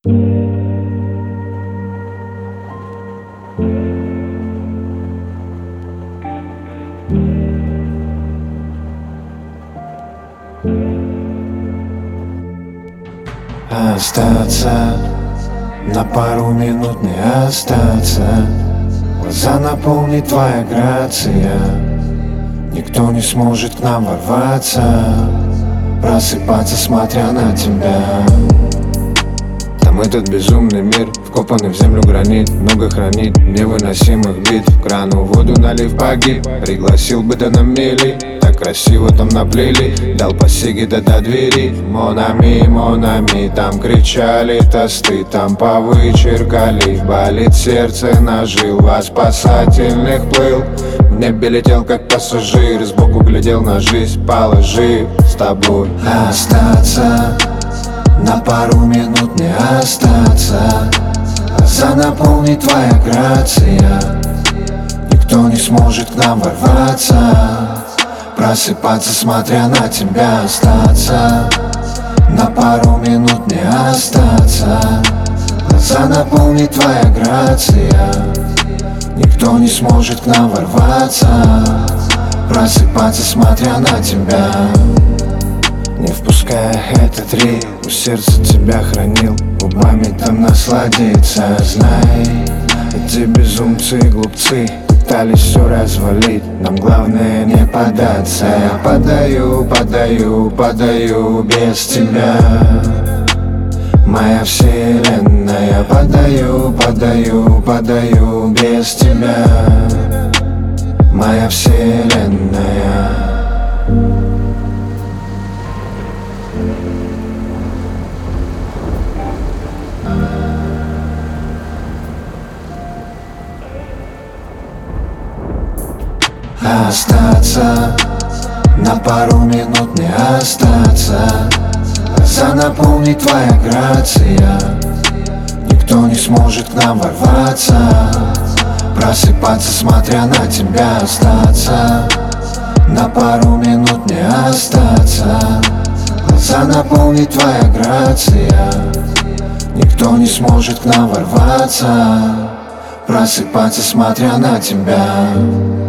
Остаться, на пару минут не остаться. Глаза наполнит твоя грация. Никто не сможет к нам ворваться. Просыпаться, смотря на тебя. Там этот безумный мир, вкопанный в землю гранит. Много хранит невыносимых битв. Крану воду налив, погиб. Пригласил бы да на мели. Так красиво там наплели. Дал по сиге до двери. Монами, монами. Там кричали тосты, там повычеркали. Болит сердце, нажил во спасательных плыл. В небе летел как пассажир. Сбоку глядел на жизнь, положив с тобой остаться. На пару минут не остаться. Глаза наполнит твоя грация. Никто не сможет к нам ворваться. Просыпаться, смотря на тебя. Остаться, на пару минут не остаться. Глаза наполнит твоя грация. Никто не сможет к нам ворваться. Просыпаться, смотря на тебя. Не впуская этот ритм, у сердца тебя хранил. Губами там насладиться, знай. Эти безумцы и глупцы пытались все развалить. Нам главное не поддаться. Я падаю, падаю, падаю без тебя. Моя вселенная. Падаю, падаю, падаю без тебя. Моя вселенная. Остаться, на пару минут не остаться. Глаза наполнит твоя грация. Никто не сможет к нам ворваться. Просыпаться, смотря на тебя. Остаться, на пару минут не остаться. Глаза наполнит твоя грация. Никто не сможет к нам ворваться. Просыпаться, смотря на тебя.